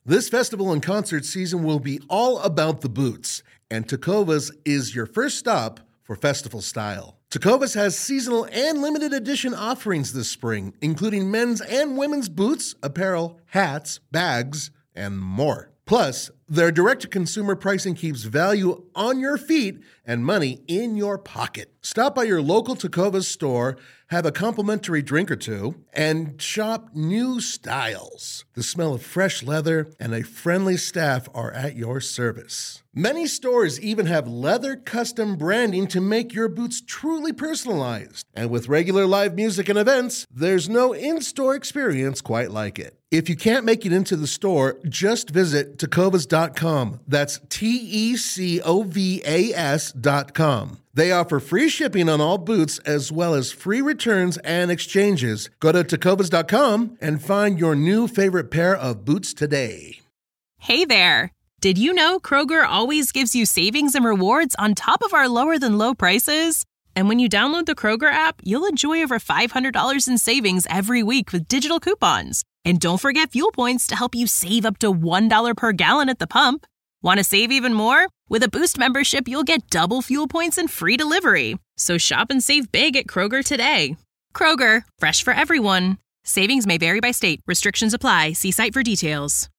This festival and concert season will be all about the boots, and Tecovas is your first stop for festival style. Tecovas has seasonal and limited edition offerings this spring, including men's and women's boots, apparel, hats, bags, and more. Plus, their direct-to-consumer pricing keeps value on your feet and money in your pocket. Stop by your local Tecovas store, have a complimentary drink or two, and shop new styles. The smell of fresh leather and a friendly staff are at your service. Many stores even have leather custom branding to make your boots truly personalized. And with regular live music and events, there's no in-store experience quite like it. If you can't make it into the store, just visit tecovas.com. That's TECOVAS.com. They offer free shipping on all boots as well as free returns and exchanges. Go to tecovas.com and find your new favorite pair of boots today. Hey there! Did you know Kroger always gives you savings and rewards on top of our lower-than-low prices? And when you download the Kroger app, you'll enjoy over $500 in savings every week with digital coupons. And don't forget fuel points to help you save up to $1 per gallon at the pump. Want to save even more? With a Boost membership, you'll get double fuel points and free delivery. So shop and save big at Kroger today. Kroger, fresh for everyone. Savings may vary by state. Restrictions apply. See site for details.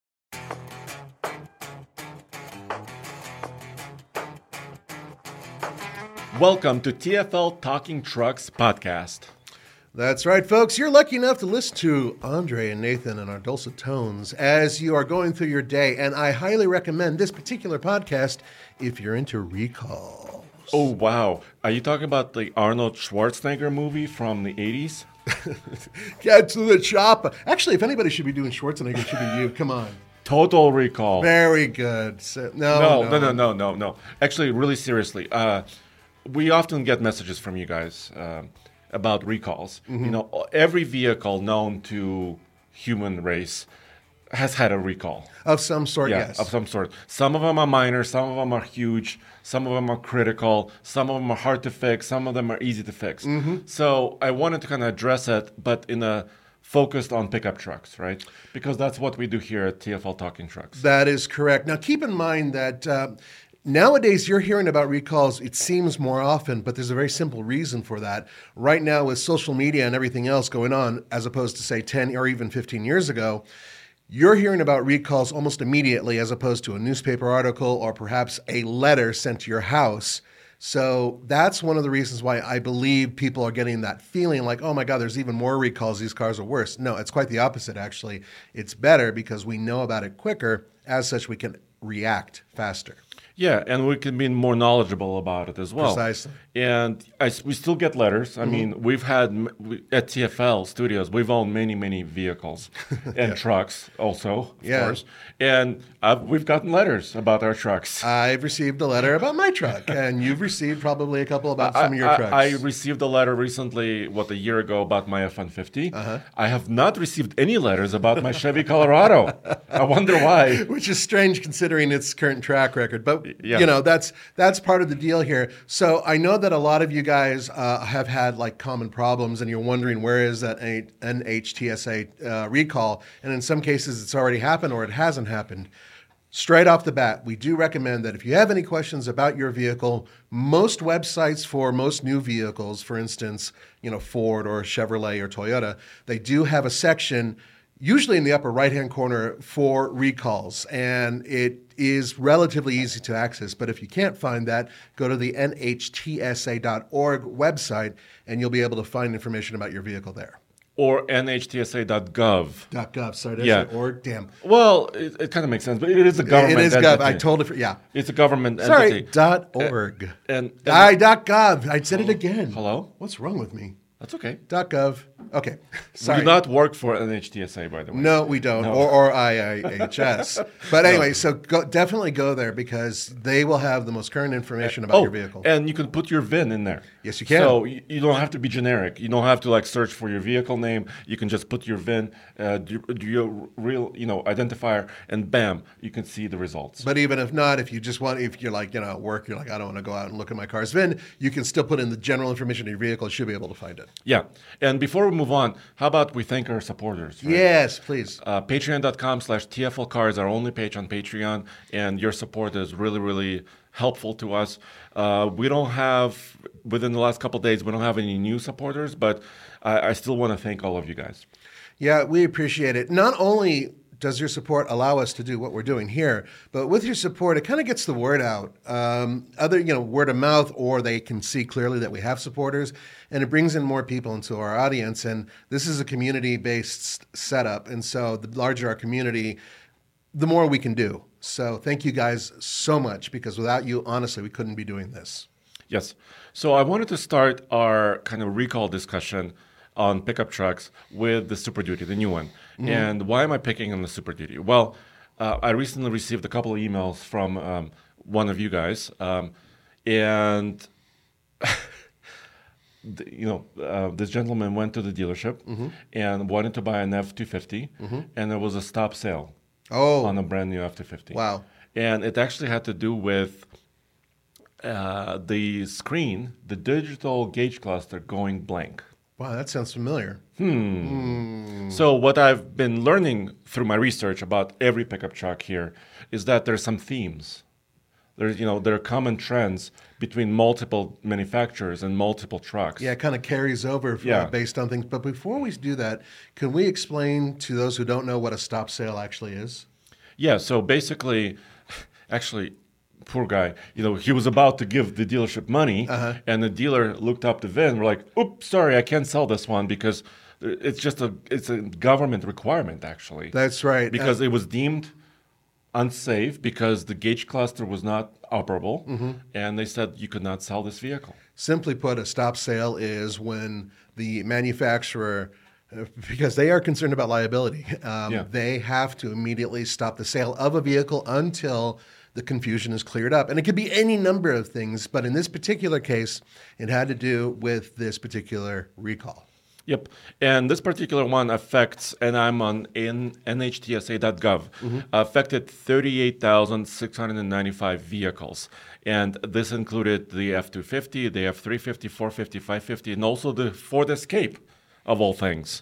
Welcome to TFL Talking Trucks podcast. That's right, folks. You're lucky enough to listen to Andre and Nathan and our dulcet tones as you are going through your day. And I highly recommend this particular podcast if you're into recalls. Oh, wow. Are you talking about the Arnold Schwarzenegger movie from the 80s? Get to the chopper. Actually, if anybody should be doing Schwarzenegger, it should be you. Come on. Total Recall. Very good. No. Actually, really seriously, we often get messages from you guys about recalls. Mm-hmm. You know, every vehicle known to human race has had a recall. Of some sort, yes. Of some sort. Some of them are minor, some of them are huge, some of them are critical, some of them are hard to fix, some of them are easy to fix. Mm-hmm. So I wanted to kind of address it, but in a focused on pickup trucks, right? Because that's what we do here at TFL Talking Trucks. That is correct. Now, keep in mind that nowadays, you're hearing about recalls, it seems more often, but there's a very simple reason for that. Right now, with social media and everything else going on, as opposed to, say, 10 or even 15 years ago, you're hearing about recalls almost immediately as opposed to a newspaper article or perhaps a letter sent to your house. So that's one of the reasons why I believe people are getting that feeling like, oh my God, there's even more recalls. These cars are worse. No, it's quite the opposite, actually. It's better because we know about it quicker. As such, we can react faster. Yeah, and we can be more knowledgeable about it as well. Precisely. And we still get letters. I mean, we've had, at TFL Studios, we've owned many, many vehicles and trucks also, of course. And we've gotten letters about our trucks. I've received a letter about my truck, and you've received probably a couple about some of your trucks. I received a letter recently, a year ago, about my F-150. I have not received any letters about my Chevy Colorado. I wonder why. Which is strange considering its current track record. But, you know, that's part of the deal here. So I know that a lot of you guys have had like common problems and you're wondering where is that NHTSA recall. And in some cases it's already happened or it hasn't happened. Straight off the bat, we do recommend that if you have any questions about your vehicle, most websites for most new vehicles, for instance, you know, Ford or Chevrolet or Toyota, they do have a section usually in the upper right-hand corner for recalls, and it is relatively easy to access. But if you can't find that, go to the nhtsa.org website, and you'll be able to find information about your vehicle there. Or nhtsa.gov. .gov, sorry, that's org, damn. Well, it kind of makes sense, but it is a government entity. Gov, I totally, It's a government entity. Sorry, .org. .gov, I said it again. Hello? What's wrong with me? That's okay. .gov. Okay. Sorry. We do not work for NHTSA, by the way. No, we don't. No. Or IIHS. But anyway, so definitely go there because they will have the most current information about your vehicle. And you can put your VIN in there. Yes, you can. So you don't have to be generic. You don't have to like search for your vehicle name. You can just put your VIN, do your real, identifier, and bam, you can see the results. But even if not, if you're like, at work, you're like, I don't want to go out and look at my car's VIN, you can still put in the general information of your vehicle. You should be able to find it. Yeah. And before before we move on, how about we thank our supporters? Right? Yes, please. Patreon.com/TFL Cards, our only page on Patreon, and your support is really, really helpful to us. We don't have, within the last couple of days, we don't have any new supporters, but I still want to thank all of you guys. Yeah, we appreciate it. Not only does your support allow us to do what we're doing here, but with your support, it kind of gets the word out. Word of mouth, or they can see clearly that we have supporters, and it brings in more people into our audience. And this is a community-based setup, and so the larger our community, the more we can do. So thank you guys so much, because without you, honestly, we couldn't be doing this. Yes. So I wanted to start our kind of recall discussion on pickup trucks with the Super Duty, the new one. Mm-hmm. And why am I picking on the Super Duty? Well, I recently received a couple of emails from one of you guys, and this gentleman went to the dealership and wanted to buy an F-250, and there was a stop sale on a brand new F-250. Wow. And it actually had to do with the screen, the digital gauge cluster going blank. Wow, that sounds familiar. So what I've been learning through my research about every pickup truck here is that there's some themes. There are common trends between multiple manufacturers and multiple trucks. Yeah, it kind of carries over based on things. But before we do that, can we explain to those who don't know what a stop sale actually is? Yeah, so basically, poor guy, he was about to give the dealership money, and the dealer looked up the VIN. We're like, oops, sorry, I can't sell this one because it's a government requirement, actually. That's right. Because it was deemed unsafe because the gauge cluster was not operable, and they said you could not sell this vehicle. Simply put, a stop sale is when the manufacturer, because they are concerned about liability, they have to immediately stop the sale of a vehicle until the confusion is cleared up. And it could be any number of things, but in this particular case, it had to do with this particular recall. Yep. And this particular one affects, and I'm on NHTSA.gov, affected 38,695 vehicles. And this included the F-250, the F-350, 450, 550, and also the Ford Escape, of all things.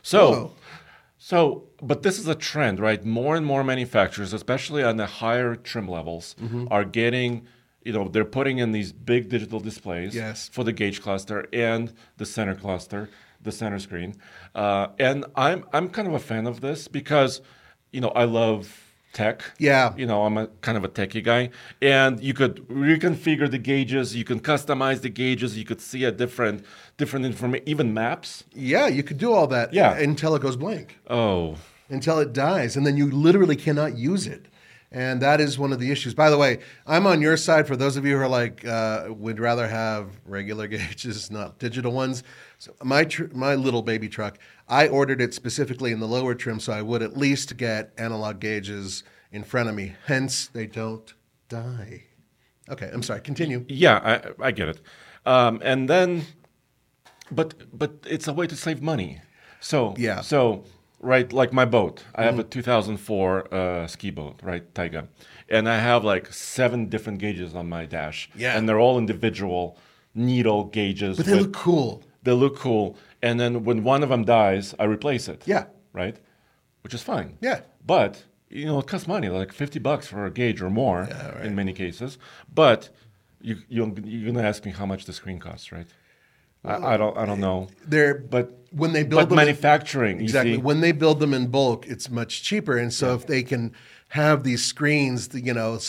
But this is a trend, right? More and more manufacturers, especially on the higher trim levels, are getting, they're putting in these big digital displays for the gauge cluster and the center cluster, the center screen. And I'm kind of a fan of this because, I love tech. Yeah. I'm a kind of a techie guy. And you could reconfigure the gauges. You can customize the gauges. You could see a different information, even maps. Yeah, you could do all that until it goes blank. Oh. Until it dies. And then you literally cannot use it. And that is one of the issues. By the way, I'm on your side for those of you who are like, would rather have regular gauges, not digital ones. So my little baby truck, I ordered it specifically in the lower trim so I would at least get analog gauges in front of me. Hence, they don't die. Okay, I'm sorry. Continue. Yeah, I get it. And then, but it's a way to save money. So right, like my boat. I have a 2004 ski boat, right, Taiga. And I have like 7 different gauges on my dash. Yeah. And they're all individual needle gauges. But they look cool. They look cool. And then when one of them dies, I replace it. Yeah. Right? Which is fine. Yeah. But, it costs money, like $50 for a gauge or more in many cases. But you're going to ask me how much the screen costs, right? I don't know. When they build them, manufacturing, exactly. When they build them in bulk, it's much cheaper. And so if they can have these screens, say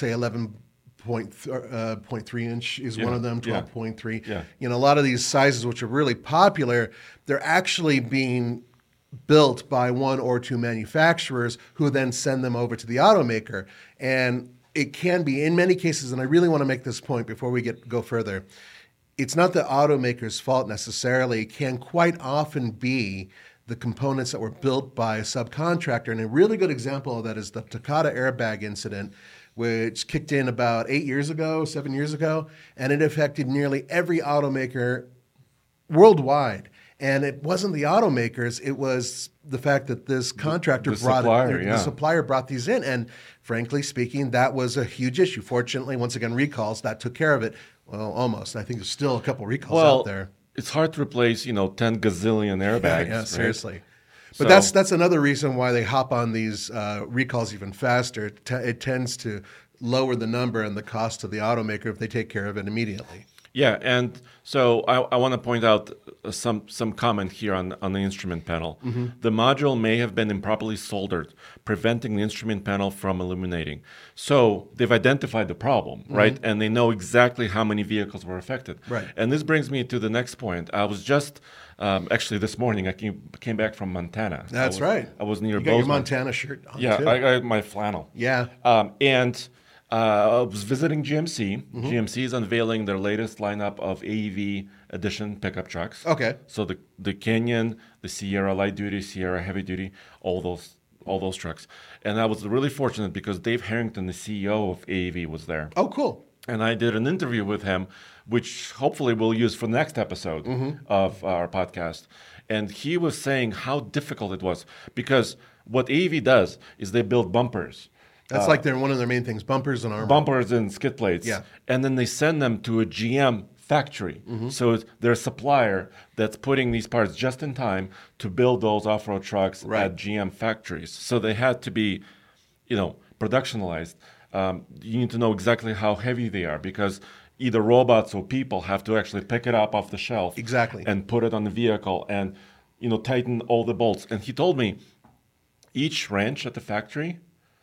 11.3 inch is one of them, 12.3. Yeah. A lot of these sizes, which are really popular, they're actually being built by 1 or 2 manufacturers who then send them over to the automaker. And it can be, in many cases, and I really want to make this point before we go further, it's not the automaker's fault necessarily. It can quite often be the components that were built by a subcontractor. And a really good example of that is the Takata airbag incident, which kicked in about 7 years ago, and it affected nearly every automaker worldwide. And it wasn't the automakers, it was the fact that this contractor the supplier brought these in. And frankly speaking, that was a huge issue. Fortunately, once again, recalls, that took care of it. Well, almost. I think there's still a couple recalls out there. it's hard to replace 10 gazillion airbags. Yeah, right? seriously. But So- that's another reason why they hop on these recalls even faster. It tends to lower the number and the cost to the automaker if they take care of it immediately. Yeah, and so I want to point out some comment here on the instrument panel. The module may have been improperly soldered, preventing the instrument panel from illuminating. So they've identified the problem, right? And they know exactly how many vehicles were affected. Right. And this brings me to the next point. I was just, actually this morning, I came back from Montana. That's right. I was near You got your Bozeman. Montana shirt on, Yeah, too. I got my flannel. Yeah. And I was visiting GMC. GMC is unveiling their latest lineup of AEV edition pickup trucks. Okay. So the Canyon, the Sierra Light Duty, Sierra Heavy Duty, all those trucks. And I was really fortunate because Dave Harrington, the CEO of AEV, was there. Oh, cool. And I did an interview with him, which hopefully we'll use for the next episode of our podcast. And he was saying how difficult it was because what AEV does is they build bumpers. That's like one of their main things, bumpers and armor. Bumpers and skid plates. Yeah. And then they send them to a GM factory. So it's their supplier that's putting these parts just in time to build those off-road trucks at GM factories. So they had to be, productionalized. You need to know exactly how heavy they are because either robots or people have to actually pick it up off the shelf. Exactly. And put it on the vehicle and, tighten all the bolts. And he told me each wrench at the factory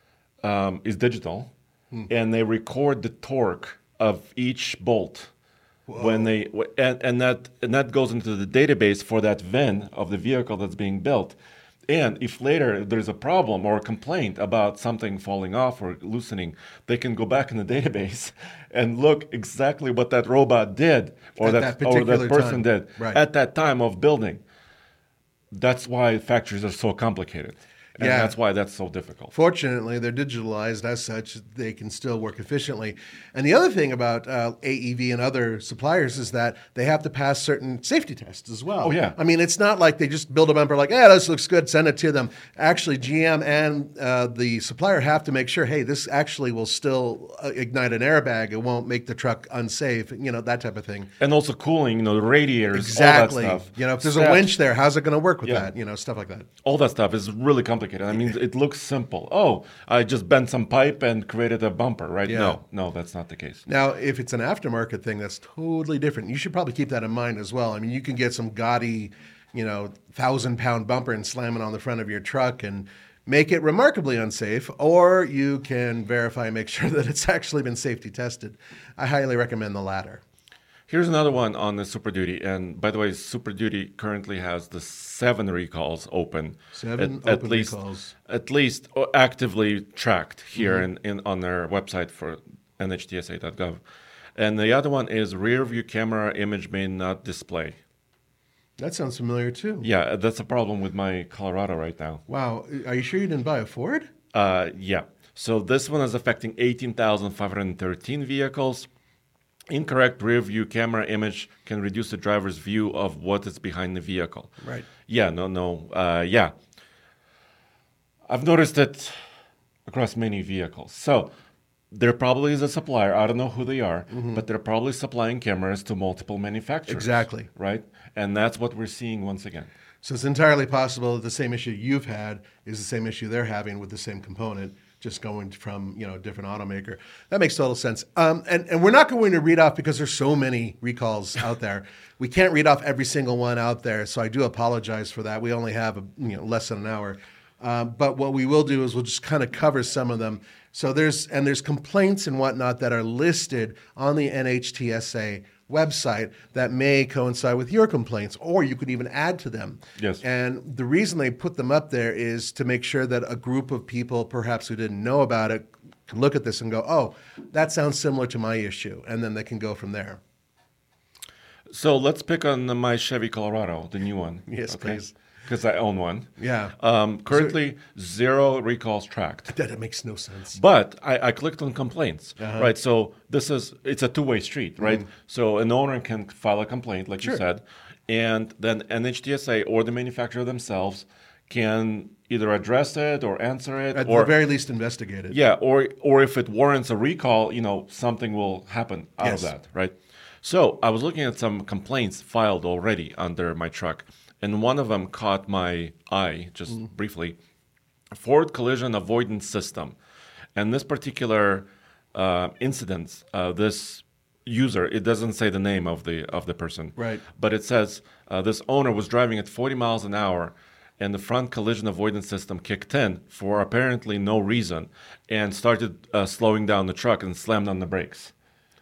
is digital, and they record the torque of each bolt when they and that goes into the database for that VIN of the vehicle that's being built. And if later there's a problem or a complaint about something falling off or loosening, they can go back in the database and look exactly what that robot did or that particular person time. did Right. at that time of building. That's why factories are so complicated. And Yeah. that's why that's so difficult. Fortunately, they're digitalized. As such, they can still work efficiently. And the other thing about AEV and other suppliers is that they have to pass certain safety tests as well. Oh, yeah. I mean, it's not like they just build a bumper like, this looks good, send it to them. Actually, GM and the supplier have to make sure, hey, this actually will still ignite an airbag. It won't make the truck unsafe, that type of thing. And also cooling, the radiators, Exactly. all that stuff. If there's a Steps, winch there, how's it going to work with Yeah. that? Stuff like that. all that stuff is really complicated. I mean, it looks simple. Oh, I just bent some pipe and created a bumper, right? Yeah. No, that's not the case. Now, if it's an aftermarket thing, that's totally different. You should probably keep that in mind as well. I mean, you can get some gaudy, 1,000-pound bumper and slam it on the front of your truck and make it remarkably unsafe, or you can verify and make sure that it's actually been safety tested. I highly recommend the latter. Here's another one on the Super Duty. And by the way, Super Duty currently has the 7 recalls open. At least actively tracked here in on their website for nhtsa.gov. And the other one is rear view camera image may not display. That sounds familiar too. Yeah, that's a problem with my Colorado right now. Wow. Are you sure you didn't buy a Ford? Yeah. So this one is affecting 18,513 vehicles. Incorrect rear view camera image can reduce the driver's view of what is behind the vehicle. Right. Yeah, yeah. I've noticed it across many vehicles. So there probably is a supplier. I don't know who they are, but they're probably supplying cameras to multiple manufacturers. Exactly. Right? And that's what we're seeing once again. So it's entirely possible that the same issue you've had is the same issue they're having with the same component, just going from a different automaker. That makes total sense. And we're not going to read off because there's so many recalls out there. We can't read off every single one out there, so I do apologize for that. We only have less than an hour. But what we will do is we'll just kind of cover some of them. So there's complaints and whatnot that are listed on the NHTSA website that may coincide with your complaints, or you could even add to them. Yes. And the reason they put them up there is to make sure that a group of people, perhaps who didn't know about it, can look at this and go, oh, that sounds similar to my issue. And then they can go from there. So let's pick on my Chevy Colorado, the new one. Yes, please. Because I own one. Yeah. Currently, 0 recalls tracked. That makes no sense. But I clicked on complaints, right? So it's a two-way street, right? So an owner can file a complaint, like you said, and then NHTSA or the manufacturer themselves can either address it or answer it. At or the very least, investigate it. Yeah, or if it warrants a recall, something will happen out of Yes. that, right? So I was looking at some complaints filed already under my truck, and one of them caught my eye just briefly. Ford Collision Avoidance System. And this particular incident, this user, it doesn't say the name of the person, right? But it says this owner was driving at 40 miles an hour, and the front collision avoidance system kicked in for apparently no reason, and started slowing down the truck and slammed on the brakes.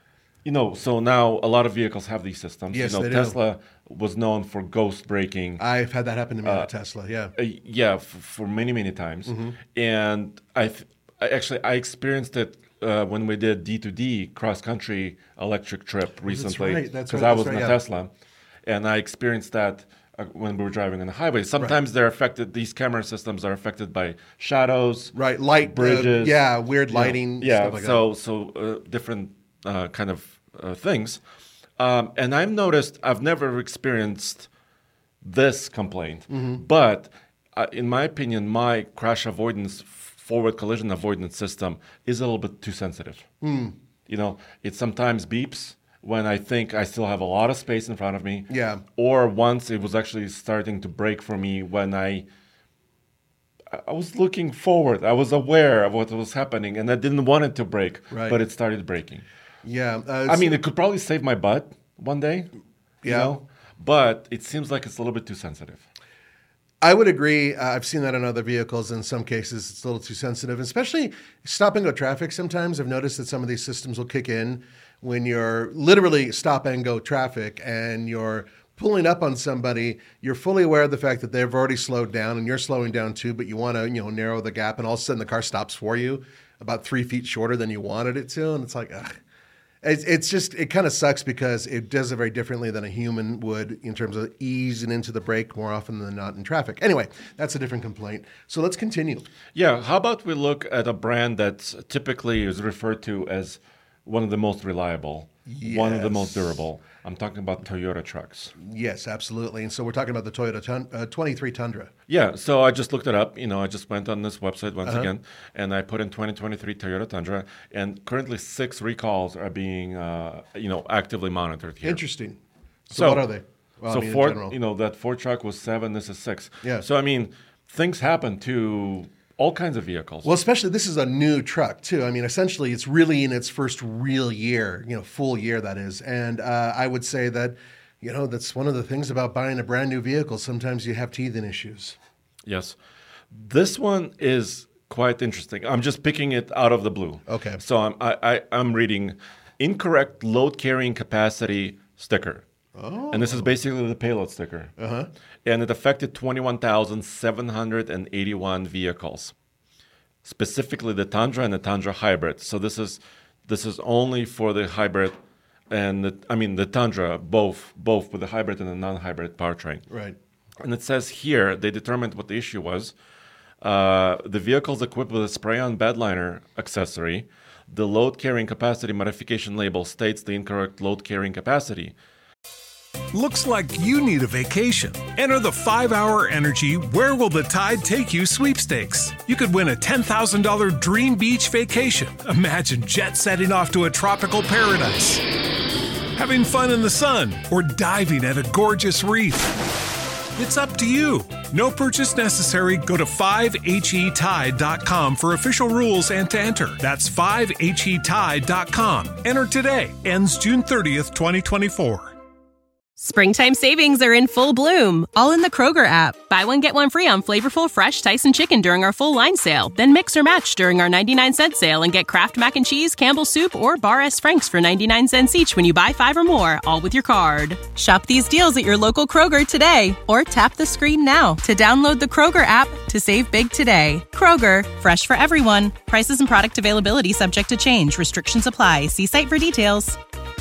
So now a lot of vehicles have these systems. Yes, they do. Tesla was known for ghost braking. I've had that happen to me on a Tesla. Yeah, for many, many times, and I experienced it when we did D2D cross-country electric trip recently, because I was in a Tesla, and I experienced that when we were driving on the highway. Sometimes they're affected. These camera systems are affected by shadows, right? Light bridges, weird lighting, stuff like so different kind of things. And I've never experienced this complaint, but in my opinion, my crash avoidance forward collision avoidance system is a little bit too sensitive. It sometimes beeps when I think I still have a lot of space in front of me. Yeah. Or once it was actually starting to brake for me when I was looking forward. I was aware of what was happening, and I didn't want it to brake, but it started braking. Yeah. It could probably save my butt one day. But it seems like it's a little bit too sensitive. I would agree. I've seen that in other vehicles. In some cases, it's a little too sensitive, especially stop-and-go traffic. Sometimes I've noticed that some of these systems will kick in when you're literally stop-and-go traffic and you're pulling up on somebody. You're fully aware of the fact that they've already slowed down and you're slowing down too, but you want to narrow the gap, and all of a sudden the car stops for you about 3 feet shorter than you wanted it to, and it's like, ugh. It kind of sucks because it does it very differently than a human would in terms of easing into the brake more often than not in traffic. Anyway, that's a different complaint. So let's continue. Yeah, how about we look at a brand that typically is referred to as one of the most reliable, one of the most durable. I'm talking about Toyota trucks. Yes, absolutely. And so we're talking about the Toyota 23 Tundra. Yeah, so I just looked it up. I just went on this website once again, and I put in 2023 Toyota Tundra, and currently 6 recalls are being, actively monitored here. Interesting. So what are they? Well, Ford, that Ford truck was 7, this is 6. Yeah. So, things happen to all kinds of vehicles. Well, especially this is a new truck too. Essentially it's really in its first real year, full year that is. And I would say that, that's one of the things about buying a brand new vehicle. Sometimes you have teething issues. Yes. This one is quite interesting. I'm just picking it out of the blue. Okay. So I'm reading incorrect load carrying capacity sticker. Oh. And this is basically the payload sticker. And it affected 21,781 vehicles, specifically the Tundra and the Tundra Hybrid. So this is only for the hybrid and the Tundra, both with the hybrid and the non-hybrid powertrain. Right. And it says here they determined what the issue was. The vehicle's equipped with a spray-on bedliner accessory. The load carrying capacity modification label states the incorrect load carrying capacity. Looks like you need a vacation. Enter the 5-Hour Energy Where Will the Tide Take You sweepstakes. You could win a $10,000 dream beach vacation. Imagine jet setting off to a tropical paradise, having fun in the sun, or diving at a gorgeous reef. It's up to you. No purchase necessary. Go to 5HETide.com for official rules and to enter. That's 5HETide.com. Enter today. Ends June 30th, 2024. Springtime savings are in full bloom, all in the Kroger app. Buy one, get one free on flavorful, fresh Tyson chicken during our full line sale. Then mix or match during our 99-cent sale and get Kraft Mac and Cheese, Campbell's Soup, or Bar S. Frank's for 99 cents each when you buy 5 or more, all with your card. Shop these deals at your local Kroger today, or tap the screen now to download the Kroger app to save big today. Kroger, fresh for everyone. Prices and product availability subject to change. Restrictions apply. See site for details.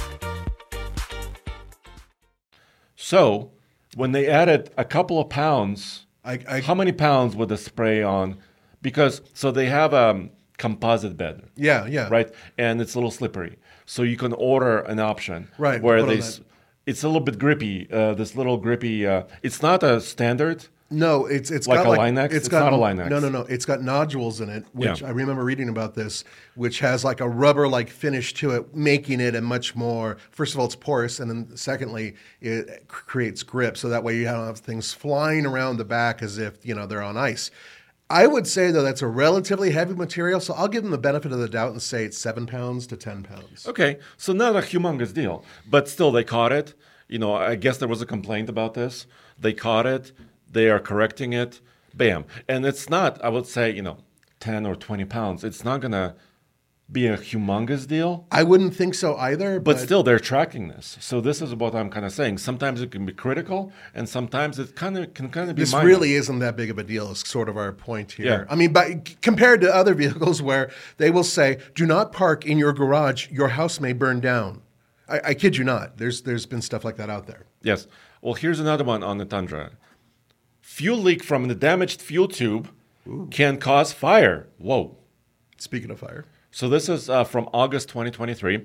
So, when they added a couple of pounds, how many pounds would the spray on? Because, so they have a composite bed. Yeah. Right? And it's a little slippery. So you can order an option. Right. Where it's a little bit grippy, this little grippy, it's not a standard No, it's Like got a Line-X? It's not a Line-X. No. It's got nodules in it, which Yeah. I remember reading about this, which has like a rubber-like finish to it, making it a much more. First of all, it's porous, and then secondly, it creates grip, so that way you don't have things flying around the back as if they're on ice. I would say though that's a relatively heavy material, so I'll give them the benefit of the doubt and say it's 7 pounds to 10 pounds. Okay, so not a humongous deal, but still they caught it. I guess there was a complaint about this. They caught it. They are correcting it. Bam. And it's not, I would say, 10 or 20 pounds. It's not going to be a humongous deal. I wouldn't think so either. But still, they're tracking this. So this is what I'm kind of saying. Sometimes it can be critical, and sometimes it can kind of be this minor. really isn't that big of a deal is sort of our point here. Yeah. I mean, but compared to other vehicles where they will say, do not park in your garage, your house may burn down. I kid you not. There's been stuff like that out there. Yes. Well, here's another one on the Tundra. Fuel leak from the damaged fuel tube can cause fire. Whoa. Speaking of fire. So this is from August 2023.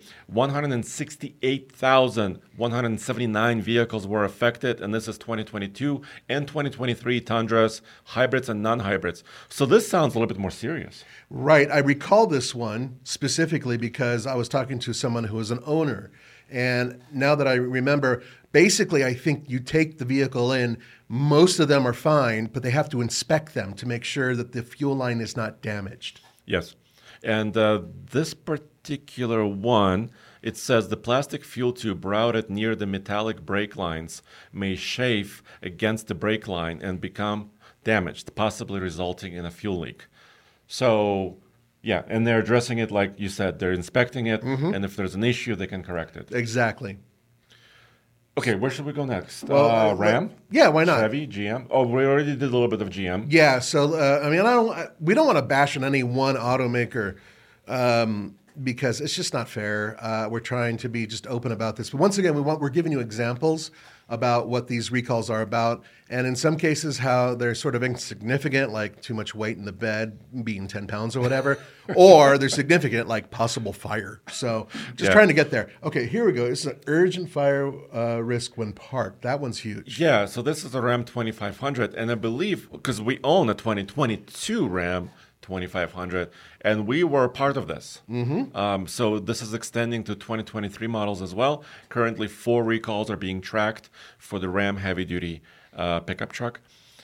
168,179 vehicles were affected, and this is 2022 and 2023 Tundras, hybrids and non-hybrids. So this sounds a little bit more serious. Right. I recall this one specifically because I was talking to someone who was an owner. And now that I remember, basically, I think you take the vehicle in, most of them are fine, but they have to inspect them to make sure that the fuel line is not damaged. Yes. And this particular one, it says the plastic fuel tube routed near the metallic brake lines may chafe against the brake line and become damaged, possibly resulting in a fuel leak. So, yeah, and they're addressing it like you said. They're inspecting it, and if there's an issue, they can correct it. Exactly. Okay, where should we go next? Well, Ram? Yeah, why not? Chevy, GM? Oh, we already did a little bit of GM. Yeah, so I mean, we don't want to bash on any one automaker because it's just not fair. We're trying to be just open about this, but once again, we're giving you examples about what these recalls are about, and in some cases, how they're sort of insignificant, like too much weight in the bed, being 10 pounds or whatever, or they're significant, like possible fire. So just trying to get there. Okay, here we go. This is an urgent fire risk when parked. That one's huge. Yeah, so this is a Ram 2500, and I believe, because we own a 2022 Ram 2500, and we were part of this. So this is extending to 2023 models as well. Currently, 4 recalls are being tracked for the Ram heavy-duty pickup truck.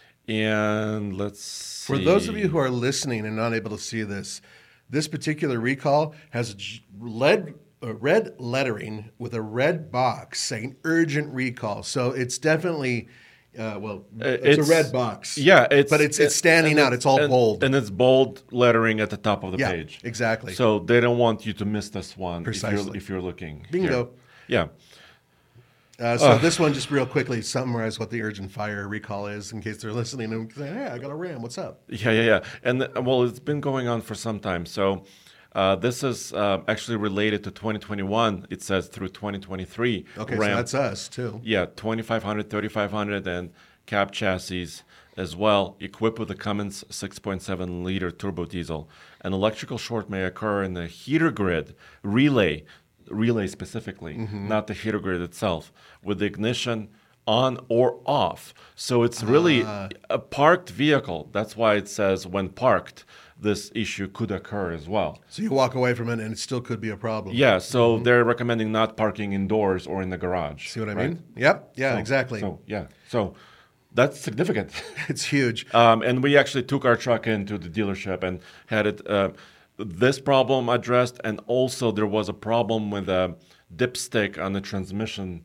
And let's see. For those of you who are listening and not able to see this, this particular recall has red lettering with a red box saying urgent recall. So it's definitely... it's a red box. Yeah, but it's standing out. It's all bold. And it's bold lettering at the top of the page. Exactly. So they don't want you to miss this one Precisely. if you're looking. Bingo. Here. Yeah. So this one, just real quickly, summarize what the urgent fire recall is in case they're listening and saying, hey, I got a Ram. What's up? Yeah. And it's been going on for some time. So this is actually related to 2021. It says through 2023. Okay, Ram. so that's us too. Yeah, 2500, 3500, and cab chassis as well, equipped with a Cummins 6.7-liter turbo diesel. An electrical short may occur in the heater grid relay specifically, not the heater grid itself, with the ignition on or off. So it's really a parked vehicle. That's why it says when parked, this issue could occur as well. So you walk away from it and it still could be a problem. Yeah, so they're recommending not parking indoors or in the garage. See what I right? mean? Yep. Yeah, exactly. So that's significant. It's huge. And we actually took our truck into the dealership and had it this problem addressed, and also there was a problem with a dipstick on the transmission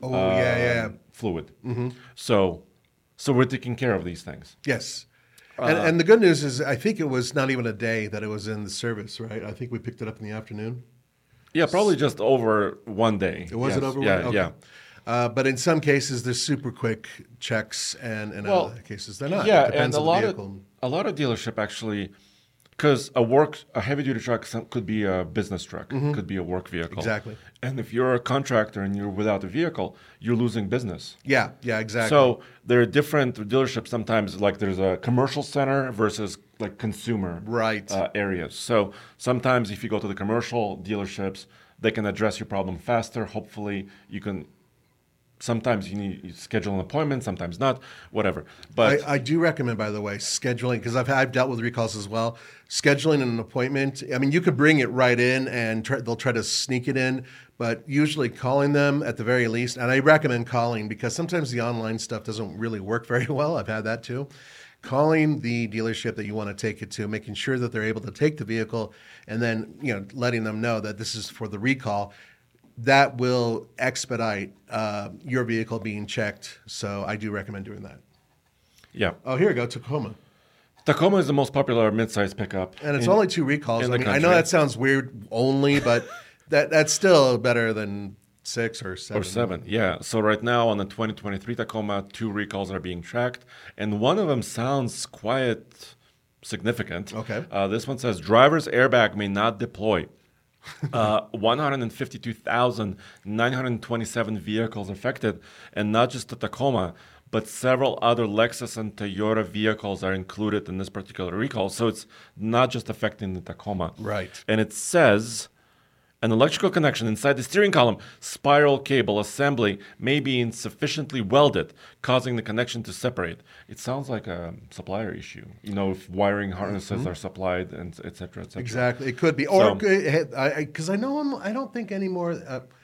fluid. So we're taking care of these things. Yes. And the good news is I think it was not even a day that it was in the service, right? I think we picked it up in the afternoon. Yeah, probably just over one day. It wasn't over one day? Okay. Yeah. But in some cases, there's super quick checks, and in other cases, they're not. Yeah, it depends and on the vehicle. a lot of dealership actually, because a heavy-duty truck could be a business truck, could be a work vehicle. Exactly. And if you're a contractor and you're without a vehicle, you're losing business. Yeah, exactly. So there are different dealerships sometimes, like there's a commercial center versus like consumer areas. So sometimes if you go to the commercial dealerships, they can address your problem faster. Hopefully you can Sometimes you schedule an appointment, sometimes not, whatever. But I do recommend, by the way, scheduling, because I've dealt with recalls as well. Scheduling an appointment. I mean, you could bring it right in, and they'll try to sneak it in. But usually calling them at the very least, and I recommend calling because sometimes the online stuff doesn't really work very well. I've had that too. Calling the dealership that you want to take it to, making sure that they're able to take the vehicle, and then letting them know that this is for the recall. That will expedite your vehicle being checked. So I do recommend doing that. Yeah. Oh, here we go, Tacoma. Tacoma is the most popular midsize pickup. And it's only 2 recalls. I know country. that sounds weird only, but that's still better than 6 or 7. Or 7, yeah. So right now on the 2023 Tacoma, 2 recalls are being tracked. And one of them sounds quite significant. Okay. This one says, driver's airbag may not deploy. 152,927 vehicles affected, and not just the Tacoma, but several other Lexus and Toyota vehicles are included in this particular recall. So it's not just affecting the Tacoma. Right. And it says an electrical connection inside the steering column, spiral cable assembly may be insufficiently welded, causing the connection to separate. It sounds like a supplier issue, if wiring harnesses are supplied, and et cetera, et cetera. Exactly. It could be. Or, because I don't think anymore,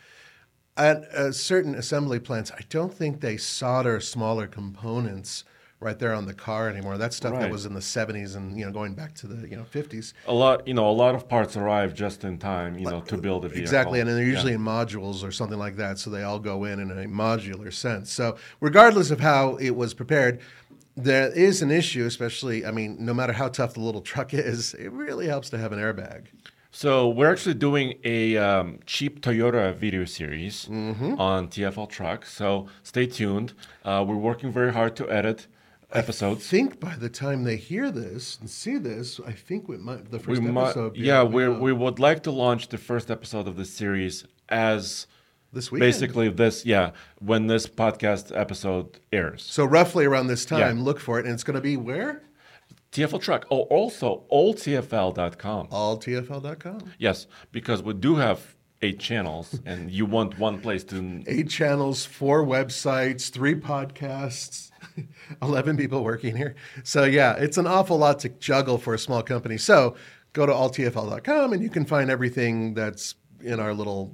at certain assembly plants, I don't think they solder smaller components right there on the car anymore. That's stuff that was in the 70s and going back to the 50s. A lot of parts arrive just in time, to build a vehicle. Exactly, and they're usually in modules or something like that, so they all go in a modular sense. So regardless of how it was prepared, there is an issue, especially, no matter how tough the little truck is, it really helps to have an airbag. So we're actually doing a cheap Toyota video series on TFL Truck, so stay tuned. We're working very hard to edit episodes. I think by the time they hear this and see this, I think the first episode. We would like to launch the first episode of this series as this weekend. Basically when this podcast episode airs. So roughly around this time, look for it, and it's going to be where? TFL Truck. Oh, also alltfl.com. Alltfl.com. Yes, because we do have 8 channels, and you want one place to... 8 channels, 4 websites, 3 podcasts, 11 people working here. So yeah, it's an awful lot to juggle for a small company. So go to alltfl.com and you can find everything that's in our little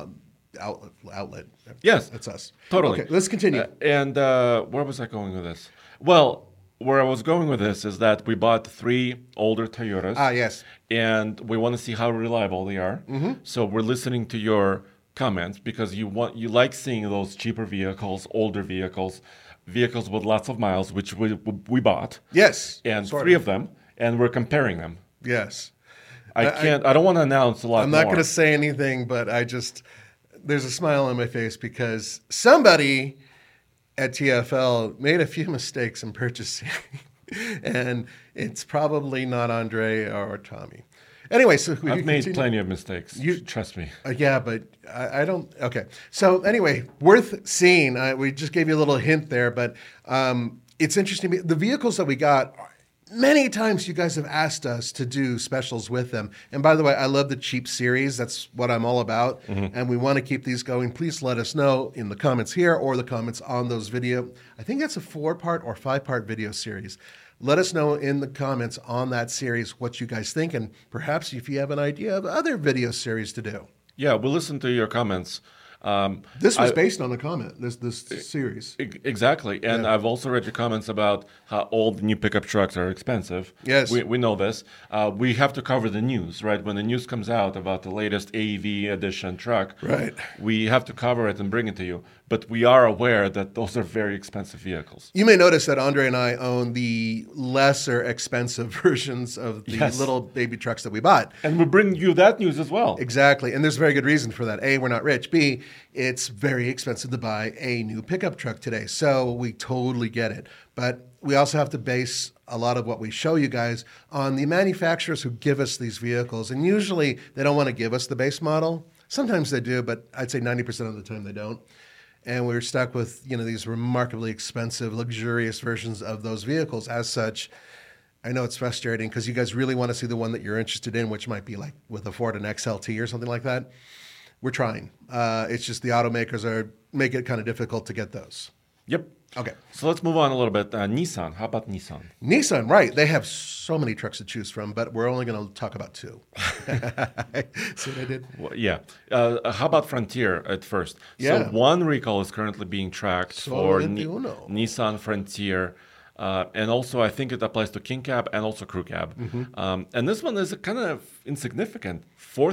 outlet. Yes. That's us. Totally. Okay, let's continue. And where was I going with this? Well, where I was going with this is that we bought 3 older Toyotas. Yes. And we want to see how reliable they are. Mm-hmm. So we're listening to your comments because you like seeing those cheaper vehicles, older vehicles with lots of miles, which we bought. Yes. And 3 of them, and we're comparing them. Yes. I don't want to announce a lot more. I'm not going to say anything, but there's a smile on my face because somebody at TFL made a few mistakes in purchasing, and it's probably not Andre or Tommy. Anyway, so I've made plenty of mistakes. Trust me. Yeah, but I don't. Okay. So anyway, worth seeing. We just gave you a little hint there, but it's interesting. The vehicles that we got, many times you guys have asked us to do specials with them. And by the way, I love the cheap series. That's what I'm all about. Mm-hmm. And we want to keep these going. Please let us know in the comments here or the comments on those video. I think that's a 4-part or 5-part video series. Let us know in the comments on that series what you guys think, and perhaps if you have an idea of other video series to do. Yeah, we'll listen to your comments. This was based on a comment, this series. Exactly. And I've also read your comments about how old new pickup trucks are expensive. Yes. We know this. We have to cover the news, right? When the news comes out about the latest AEV edition truck, right, we have to cover it and bring it to you. But we are aware that those are very expensive vehicles. You may notice that Andre and I own the lesser expensive versions of the little baby trucks that we bought. And we bring you that news as well. Exactly. And there's a very good reason for that. A, we're not rich. B, it's very expensive to buy a new pickup truck today. So we totally get it. But we also have to base a lot of what we show you guys on the manufacturers who give us these vehicles. And usually they don't want to give us the base model. Sometimes they do, but I'd say 90% of the time they don't. And we're stuck with, these remarkably expensive, luxurious versions of those vehicles. As such, I know it's frustrating because you guys really want to see the one that you're interested in, which might be like with a Ford and XLT or something like that. We're trying. It's just the automakers make it kind of difficult to get those. Yep. Okay. So let's move on a little bit. Nissan. How about Nissan? Nissan, right. They have so many trucks to choose from, but we're only going to talk about two. See what I did? Well, yeah. How about Frontier at first? Yeah. So one recall is currently being tracked for Nissan Frontier. And also, I think it applies to King Cab and also Crew Cab. And this one is kind of insignificant.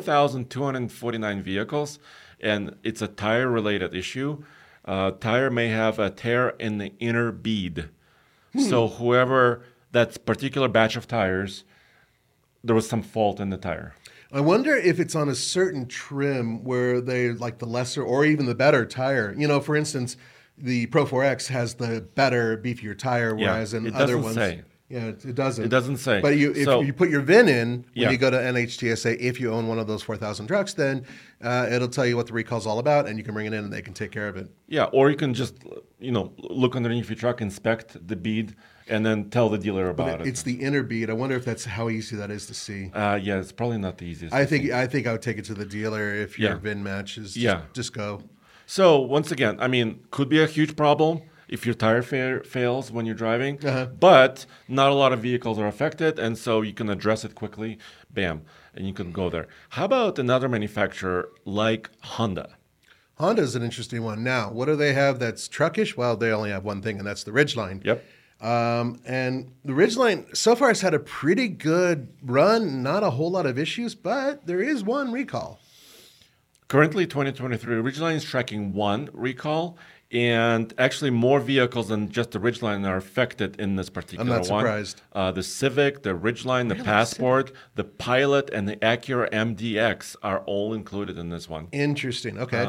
4,249 vehicles, and it's a tire-related issue. Tire may have a tear in the inner bead. So whoever, that particular batch of tires, there was some fault in the tire. I wonder if it's on a certain trim where they like the lesser or even the better tire. You know, for instance, the Pro 4X has the better, beefier tire, whereas in other ones... Say. Yeah, it doesn't. It doesn't say. But if you put your VIN in, when you go to NHTSA, if you own one of those 4,000 trucks, then it'll tell you what the recall's all about, and you can bring it in and they can take care of it. Yeah, or you can just, look underneath your truck, inspect the bead, and then tell the dealer about it. It's the inner bead. I wonder if that's how easy that is to see. Yeah, it's probably not the easiest. I think I would take it to the dealer if your VIN matches. Just go. So once again, I mean, could be a huge problem if your tire fails when you're driving, but not a lot of vehicles are affected, and so you can address it quickly, bam, and you can go there. How about another manufacturer like Honda? Honda is an interesting one. Now, what do they have that's truckish? Well, they only have one thing, and that's the Ridgeline. Yep. And the Ridgeline so far has had a pretty good run, not a whole lot of issues, but there is one recall. Currently, 2023, Ridgeline is tracking one recall, and actually more vehicles than just the Ridgeline are affected in this particular one. I'm not surprised. The Civic, the Ridgeline, the Passport, the Pilot, and the Acura MDX are all included in this one. Interesting. Okay.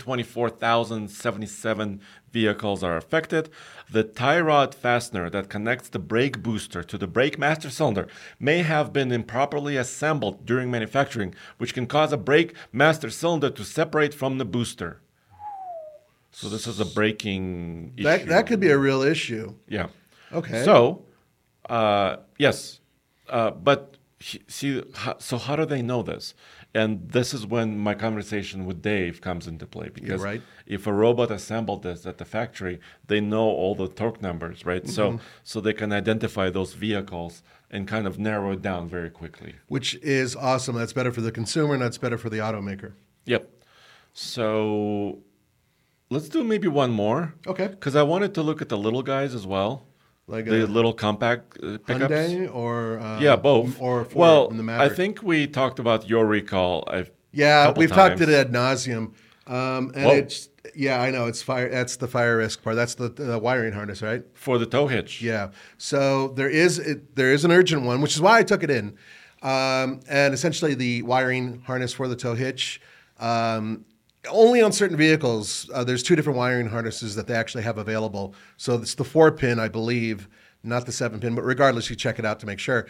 124,077 vehicles are affected. The tie rod fastener that connects the brake booster to the brake master cylinder may have been improperly assembled during manufacturing, which can cause a brake master cylinder to separate from the booster. So this is a braking issue. That could be a real issue. Yeah. Okay. So, yes. But see, so how do they know this? And this is when my conversation with Dave comes into play. Because if a robot assembled this at the factory, they know all the torque numbers, right? So they can identify those vehicles and kind of narrow it down very quickly. Which is awesome. That's better for the consumer, and that's better for the automaker. Yep. So let's do maybe one more. Okay. Because I wanted to look at the little guys as well. Like the little compact pickups. Hyundai or both. Or Ford in the Maverick. I think we talked about your recall. We've talked it ad nauseum. It's I know it's fire. That's the fire risk part. That's the wiring harness, right? For the tow hitch. Yeah. So there is an urgent one, which is why I took it in, and essentially the wiring harness for the tow hitch. Only on certain vehicles, there's two different wiring harnesses that they actually have available. So it's the 4-pin, I believe, not the 7-pin, but regardless, you check it out to make sure.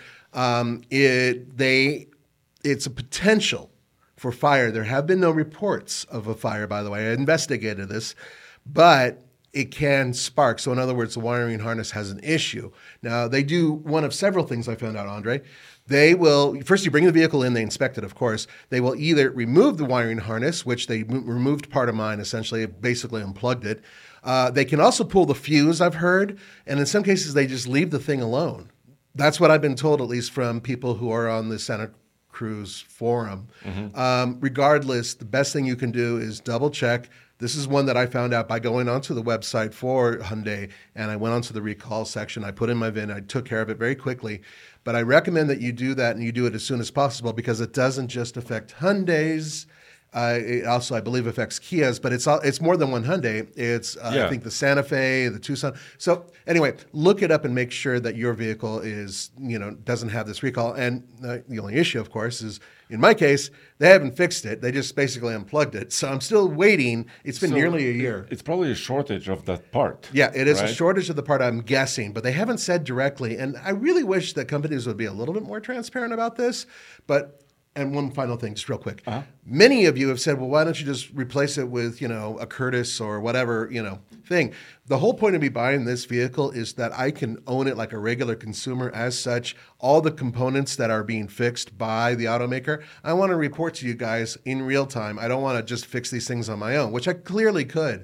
It's a potential for fire. There have been no reports of a fire, by the way. I investigated this, but it can spark. So in other words, the wiring harness has an issue. Now, they do one of several things I found out, Andre. They will, first you bring the vehicle in, they inspect it, of course. They will either remove the wiring harness, which they removed part of mine, essentially, basically unplugged it. They can also pull the fuse, I've heard, and in some cases they just leave the thing alone. That's what I've been told, at least from people who are on the Santa Cruz forum. Regardless, the best thing you can do is double check. This is one that I found out by going onto the website for Hyundai, and I went onto the recall section. I put in my VIN. I took care of it very quickly. But I recommend that you do that, and you do it as soon as possible, because it doesn't just affect Hyundais. It also, I believe, affects Kias, but it's more than one Hyundai. It's, I think, the Santa Fe, the Tucson. So anyway, look it up and make sure that your vehicle doesn't have this recall. And the only issue, of course, is in my case, they haven't fixed it. They just basically unplugged it. So I'm still waiting. It's been nearly a year. It's probably a shortage of that part. Yeah, it is a shortage of the part, I'm guessing, but they haven't said directly. And I really wish that companies would be a little bit more transparent about this. But And one final thing, just real quick. Many of you have said, well, why don't you just replace it with, a Curtis or whatever, thing. The whole point of me buying this vehicle is that I can own it like a regular consumer. As such, all the components that are being fixed by the automaker, I want to report to you guys in real time. I don't want to just fix these things on my own, which I clearly could.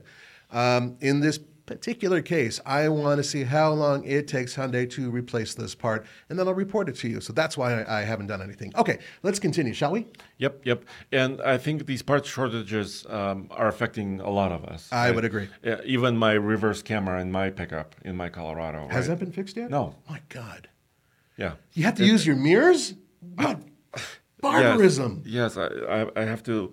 In this particular case, I want to see how long it takes Hyundai to replace this part, and then I'll report it to you. So that's why I haven't done anything. Okay, let's continue, shall we? Yep. And I think these parts shortages are affecting a lot of us. I would agree. Even my reverse camera in my pickup in my Colorado. Has that been fixed yet? No. My God. Yeah. You have to use your mirrors? What barbarism. Yes, I have to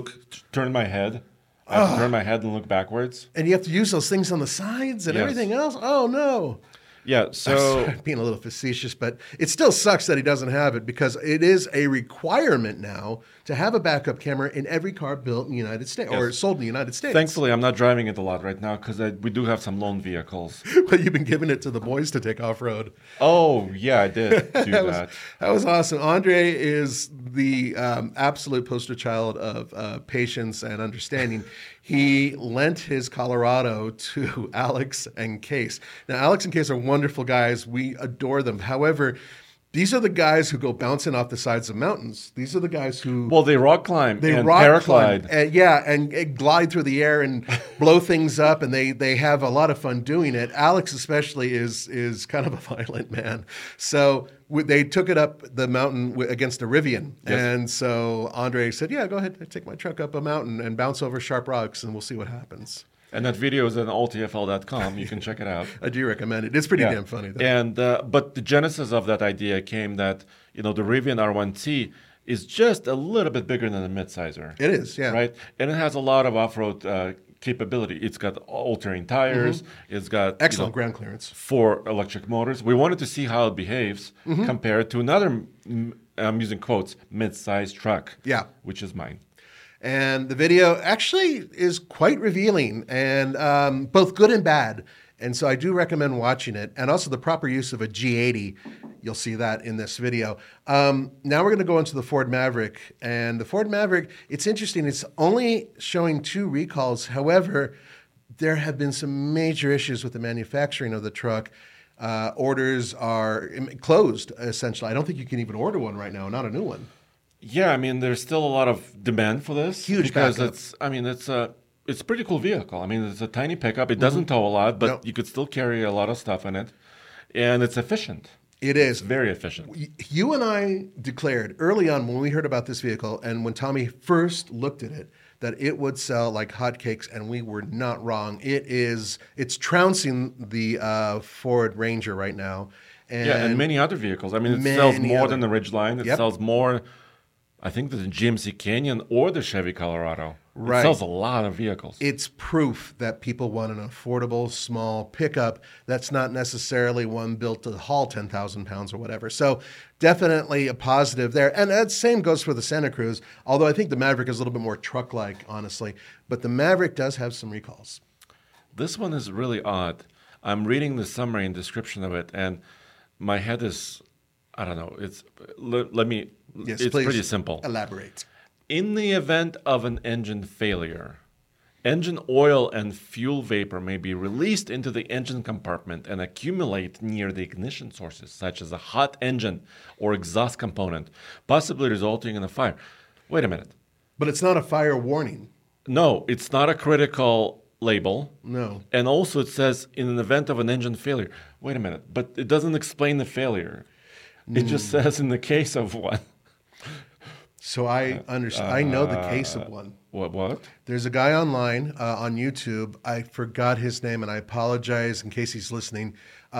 turn my head. I have to turn my head and look backwards. And you have to use those things on the sides and everything else? Oh, no. Yeah, so... I'm being a little facetious, but it still sucks that he doesn't have it because it is a requirement now to have a backup camera in every car built in the United States or sold in the United States. Thankfully, I'm not driving it a lot right now because we do have some loan vehicles. But you've been giving it to the boys to take off-road. Oh, yeah, I did do that. That was awesome. Andre is the absolute poster child of patience and understanding. He lent his Colorado to Alex and Case. Now, Alex and Case are wonderful guys. We adore them. However, these are the guys who go bouncing off the sides of mountains. These are the guys who... Well, they rock climb and paraglide. And glide through the air and blow things up, and they have a lot of fun doing it. Alex especially is kind of a violent man. So they took it up the mountain against a Rivian. Yes. And so Andre said, yeah, go ahead, take my truck up a mountain and bounce over sharp rocks, and we'll see what happens. And that video is on alltfl.com. You can check it out. I do recommend it. It's pretty damn funny, though. And but the genesis of that idea came that the Rivian R1T is just a little bit bigger than a midsizer. It is, yeah. Right, and it has a lot of off-road capability. It's got all-terrain tires. Mm-hmm. It's got excellent ground clearance. 4 electric motors. We wanted to see how it behaves compared to another, I'm using quotes, mid-sized truck. Yeah, which is mine. And the video actually is quite revealing, and both good and bad. And so I do recommend watching it. And also the proper use of a G80. You'll see that in this video. Now we're going to go into the Ford Maverick. And the Ford Maverick, it's interesting. It's only showing 2 recalls. However, there have been some major issues with the manufacturing of the truck. Orders are closed, essentially. I don't think you can even order one right now, not a new one. Yeah, I mean, there's still a lot of demand for this. Huge because backup. it's a pretty cool vehicle. I mean, it's a tiny pickup. It doesn't tow a lot, but you could still carry a lot of stuff in it. And it's efficient. It is. It's very efficient. You and I declared early on when we heard about this vehicle and when Tommy first looked at it, that it would sell like hotcakes, and we were not wrong. It's trouncing the Ford Ranger right now. And many other vehicles. I mean, it sells more than the Ridgeline. It sells more... I think the GMC Canyon or the Chevy Colorado. Right. It sells a lot of vehicles. It's proof that people want an affordable, small pickup that's not necessarily one built to haul 10,000 pounds or whatever. So definitely a positive there. And that same goes for the Santa Cruz, although I think the Maverick is a little bit more truck-like, honestly. But the Maverick does have some recalls. This one is really odd. I'm reading the summary and description of it, and my head is, I don't know, it's pretty simple. Elaborate. In the event of an engine failure, engine oil and fuel vapor may be released into the engine compartment and accumulate near the ignition sources, such as a hot engine or exhaust component, possibly resulting in a fire. Wait a minute. But it's not a fire warning. No, it's not a critical label. No. And also it says in an event of an engine failure. Wait a minute. But it doesn't explain the failure. It just says in the case of one. So I understand. I know the case of one. What? There's a guy online on YouTube. I forgot his name, and I apologize in case he's listening.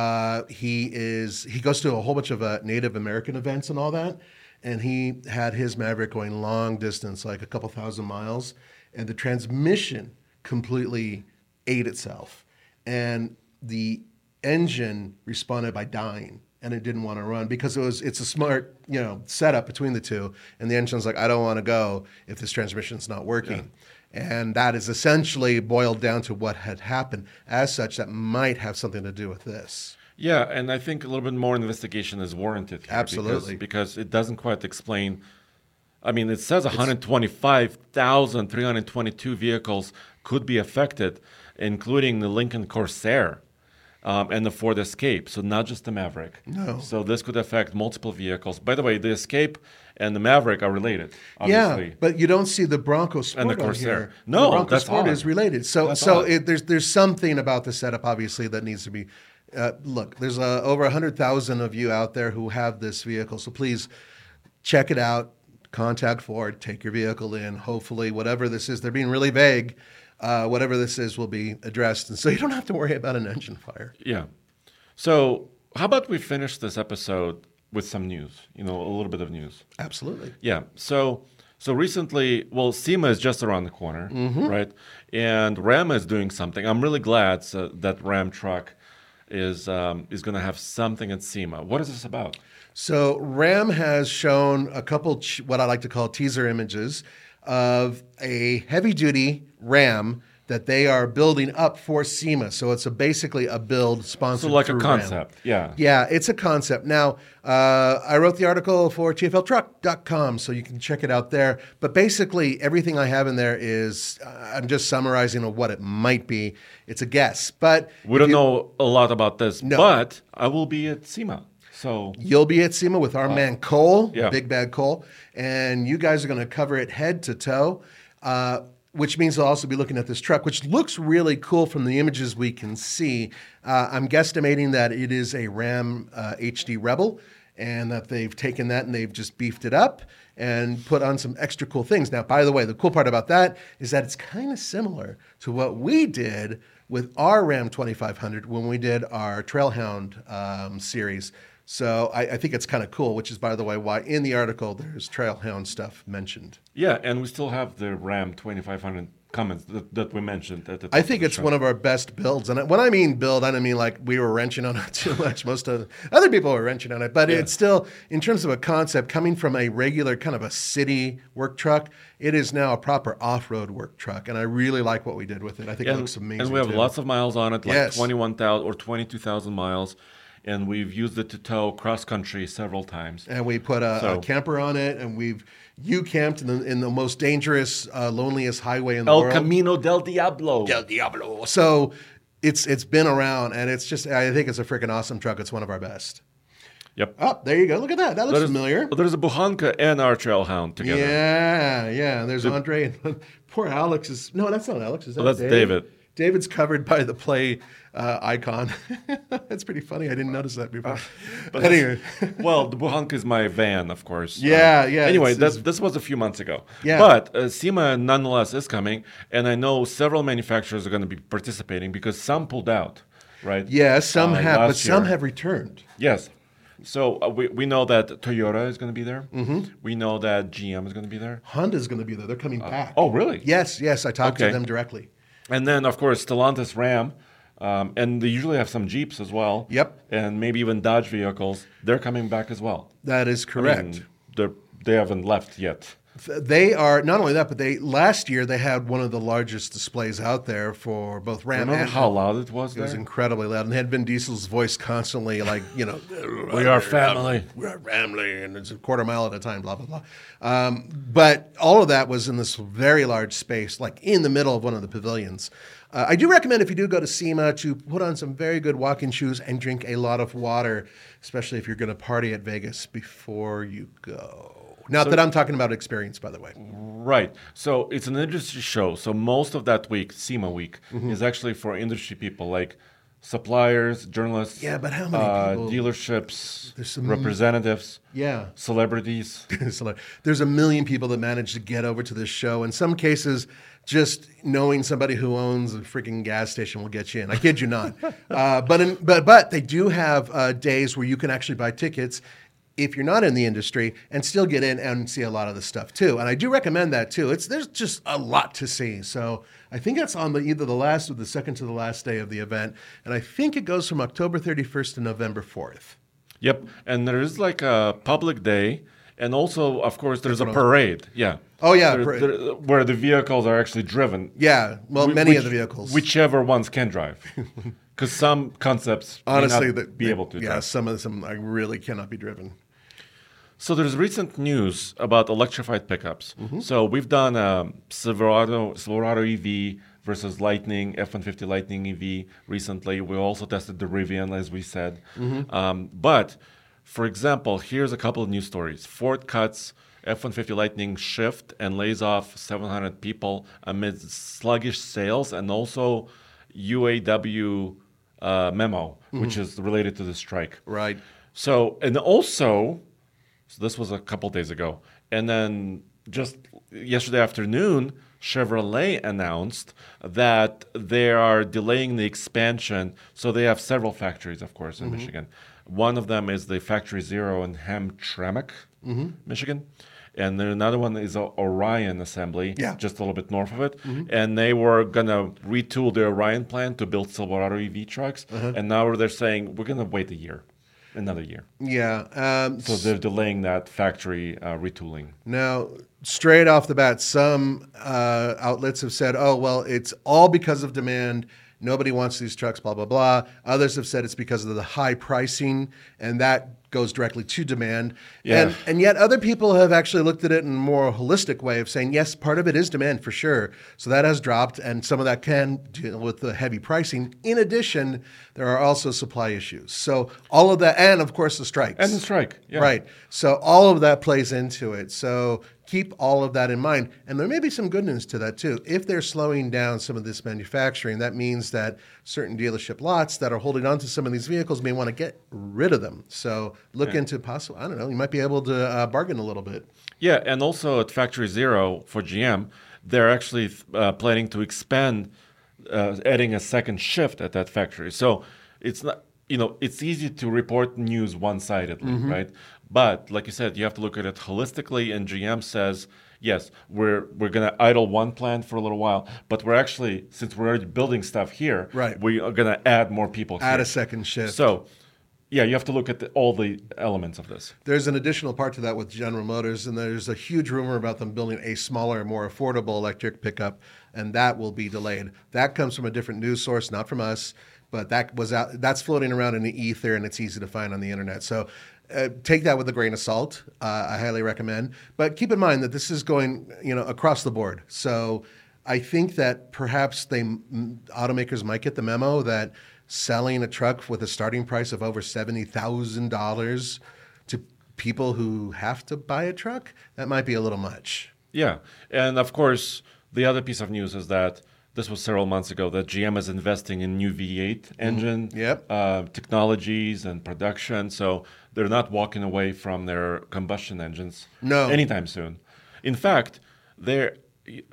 He goes to a whole bunch of Native American events and all that, and he had his Maverick going long distance, like a couple thousand miles, and the transmission completely ate itself, and the engine responded by dying. And it didn't want to run because it's a smart, setup between the two. And the engine's like, I don't want to go if this transmission's not working. Yeah. And that is essentially boiled down to what had happened. As such, that might have something to do with this. Yeah, and I think a little bit more investigation is warranted here. Absolutely. Because it doesn't quite explain I mean, it says 125,322 vehicles could be affected, including the Lincoln Corsair and the Ford Escape. So not just the Maverick. No. So this could affect multiple vehicles. By the way, the Escape and the Maverick are related, obviously. Yeah, but you don't see the Bronco Sport And the on Corsair. here. No, the Bronco that's Sport odd. is related. So That's odd. there's something about the setup, obviously, that needs to be. Look, there's over 100,000 of you out there who have this vehicle. So please check it out. Contact Ford. Take your vehicle in. Hopefully, whatever this is, they're being really vague. Whatever this is will be addressed, and so you don't have to worry about an engine fire. Yeah. So how about we finish this episode with some news? A little bit of news. Absolutely. Yeah. So recently, SEMA is just around the corner, right? And Ram is doing something. I'm really glad that Ram truck is going to have something at SEMA. What is this about? So Ram has shown a couple what I like to call teaser images of a heavy-duty Ram that they are building up for SEMA. So it's basically a build sponsored So like a through concept, Ram. yeah. Yeah, it's a concept. Now, I wrote the article for TFLtruck.com, so you can check it out there. But basically, everything I have in there is, I'm just summarizing of what it might be. It's a guess. But We don't know a lot about this, No. but I will be at SEMA. So you'll be at SEMA with our man Cole, yeah. Big Bad Cole, and you guys are going to cover it head to toe, which means I'll also be looking at this truck, which looks really cool from the images we can see. I'm guesstimating that it is a Ram HD Rebel, and that they've taken that and they've just beefed it up and put on some extra cool things. Now, by the way, the cool part about that is that it's kind of similar to what we did with our Ram 2500 when we did our Trailhound series. So I think it's kind of cool, which is, by the way, why in the article there's Trailhound stuff mentioned. yeah, and we still have the Ram 2500 comments that we mentioned at the top I think of the it's show. one of our best builds. And when I mean build, I don't mean like we were wrenching on it too much. Most of other people were wrenching on it. But it's still, in terms of a concept, coming from a regular kind of a city work truck, it is now a proper off-road work truck. And I really like what we did with it. I think it looks amazing. And we have too. lots of miles on it, like Yes. 21,000 or 22,000 miles. And we've used it to tow cross-country several times. And we put a camper on it, and you camped in the most dangerous, loneliest highway in the El world. Camino del Diablo. Del Diablo. So it's been around, and it's just, I think it's a freaking awesome truck. It's one of our best. Yep. Oh, there you go. Look at that. That looks familiar. There's a Buhanka and our Trailhound together. Yeah. And there's Andre and poor Alex is. No, that's not Alex. Is that that's David. David's covered by the play icon. That's pretty funny. I didn't notice that before. But anyway. Well, the Buhanka is my van, of course. Yeah. Anyway, this was a few months ago. Yeah. But SEMA nonetheless is coming, and I know several manufacturers are going to be participating because some pulled out, right? Yeah, some have, but last some year. have returned. Yes. So we know that Toyota is going to be there. Mm-hmm. We know that GM is going to be there. Honda's going to be there. They're coming back. Oh, really? Yes. I talked to Okay. them directly. And then, of course, Stellantis Ram. And they usually have some Jeeps as well. Yep. And maybe even Dodge vehicles. They're coming back as well. That is correct. They haven't left yet. They are not only that, but last year they had one of the largest displays out there for both Ram Remember and how loud it was It there? was incredibly loud, and they had Vin Diesel's voice constantly, like, We are family. We're family, and it's a quarter mile at a time, blah blah blah. But all of that was in this very large space, like in the middle of one of the pavilions. I do recommend, if you do go to SEMA, to put on some very good walking shoes and drink a lot of water, especially if you're going to party at Vegas before you go. Not that I'm talking about experience, by the way. Right. So it's an industry show. So most of that week, SEMA week, is actually for industry people like suppliers, journalists. Yeah, but how many people? Dealerships, There's some- representatives, Yeah. celebrities. So there's a million people that manage to get over to this show. In some cases, just knowing somebody who owns a freaking gas station will get you in. I kid you not. But they do have days where you can actually buy tickets if you're not in the industry and still get in and see a lot of the stuff too. And I do recommend that too. There's just a lot to see. So I think it's on either the last or the second to the last day of the event. And I think it goes from October 31st to November 4th. Yep. And there is like a public day. And also, of course, there's a parade. Yeah. Oh, yeah. Where the vehicles are actually driven. Yeah. Well, many of the vehicles. Whichever ones can drive. Because some concepts Honestly, may not be able to yeah, drive. some of them I really cannot be driven. So there's recent news about electrified pickups. So we've done Silverado EV versus Lightning, F-150 Lightning EV recently. We also tested the Rivian, as we said. But, for example, here's a couple of news stories. Ford cuts F-150 Lightning shift and lays off 700 people amid sluggish sales, and also UAW memo, which is related to the strike. Right. So, and also, so this was a couple days ago, and then just yesterday afternoon, Chevrolet announced that they are delaying the expansion. So they have several factories, of course, in Michigan. One of them is the Factory Zero in Hamtramck, Michigan. And then another one is Orion Assembly, just a little bit north of it. And they were going to retool the Orion plant to build Silverado EV trucks. And now they're saying, we're going to wait another year. Yeah. So they're delaying that factory retooling. Now, straight off the bat, some outlets have said, oh, well, it's all because of demand. Nobody wants these trucks, blah, blah, blah. Others have said it's because of the high pricing, and that goes directly to demand. Yeah. And yet other people have actually looked at it in a more holistic way of saying, yes, part of it is demand for sure. So that has dropped, and some of that can deal with the heavy pricing. In addition, there are also supply issues. So all of that, and of course the strikes. And the strike, yeah. Right. So all of that plays into it. So keep all of that in mind. And there may be some good news to that too. If they're slowing down some of this manufacturing, that means that certain dealership lots that are holding on to some of these vehicles may want to get rid of them. So look into possible, I don't know, you might be able to bargain a little bit. Yeah, and also at Factory Zero for GM, they're actually planning to expand, adding a second shift at that factory. So it's not, it's easy to report news one-sidedly, right? But like you said, you have to look at it holistically. And GM says, yes, we're going to idle one plant for a little while, but we're actually, since we're already building stuff here, we are going to add more people here. Add a second shift. So, yeah, you have to look at all the elements of this. There's an additional part to that with General Motors, and there's a huge rumor about them building a smaller, more affordable electric pickup, and that will be delayed. That comes from a different news source, not from us, but that's floating around in the ether, and it's easy to find on the internet. So take that with a grain of salt. I highly recommend. But keep in mind that this is going, across the board. So I think that perhaps automakers might get the memo that selling a truck with a starting price of over $70,000 to people who have to buy a truck, that might be a little much. Yeah. And of course, the other piece of news is that this was several months ago that GM is investing in new V8 engine technologies and production. So they're not walking away from their combustion engines anytime soon. In fact, you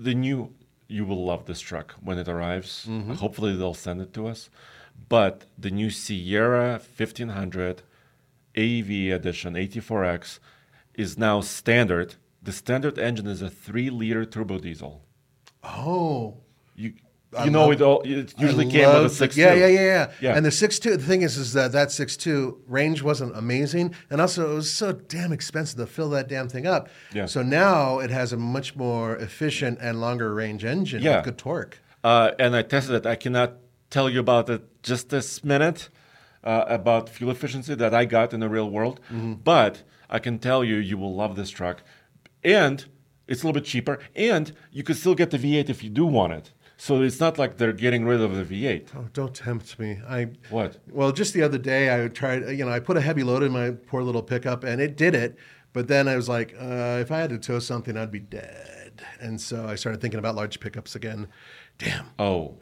will love this truck when it arrives. Hopefully they'll send it to us. But the new Sierra 1500 AEV edition, AT4X, is now standard. The standard engine is a 3-liter turbo diesel. Oh. It usually came with a 6.2. Yeah. And the 6.2, the thing is that 6.2 range wasn't amazing, and also it was so damn expensive to fill that damn thing up. Yeah. So now it has a much more efficient and longer range engine with good torque. And I tested it. I cannot tell you about it just this minute, about fuel efficiency that I got in the real world. But I can tell you will love this truck. And it's a little bit cheaper, and you could still get the V8 if you do want it. So it's not like they're getting rid of the V8. Oh, don't tempt me. What? Well, just the other day I tried, I put a heavy load in my poor little pickup, and it did it. But then I was like, if I had to tow something, I'd be dead. And so I started thinking about large pickups again. Damn. Oh,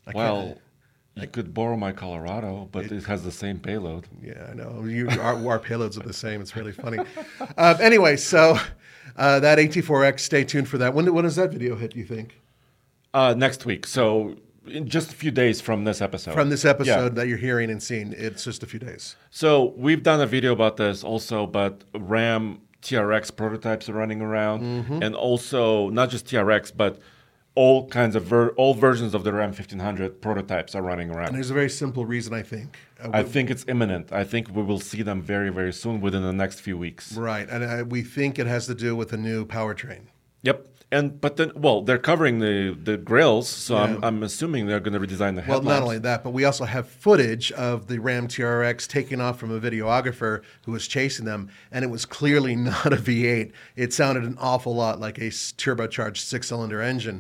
you could borrow my Colorado, but it has the same payload. Yeah, I know. Our payloads are the same. It's really funny. Anyway, so that AT4X, stay tuned for that. When does that video hit, do you think? Next week. So in just a few days from this episode. From this episode that you're hearing and seeing, it's just a few days. So we've done a video about this also, but Ram TRX prototypes are running around. And also not just TRX, but all kinds of all versions of the Ram 1500 prototypes are running around. And there's a very simple reason, I think. I think it's imminent. I think we will see them very, very soon within the next few weeks. Right. And we think it has to do with the new powertrain. Yep. They're covering the grills, so I'm assuming they're going to redesign the headlamps. Well, not only that, but we also have footage of the Ram TRX taking off from a videographer who was chasing them, and it was clearly not a V8. It sounded an awful lot like a turbocharged 6-cylinder engine.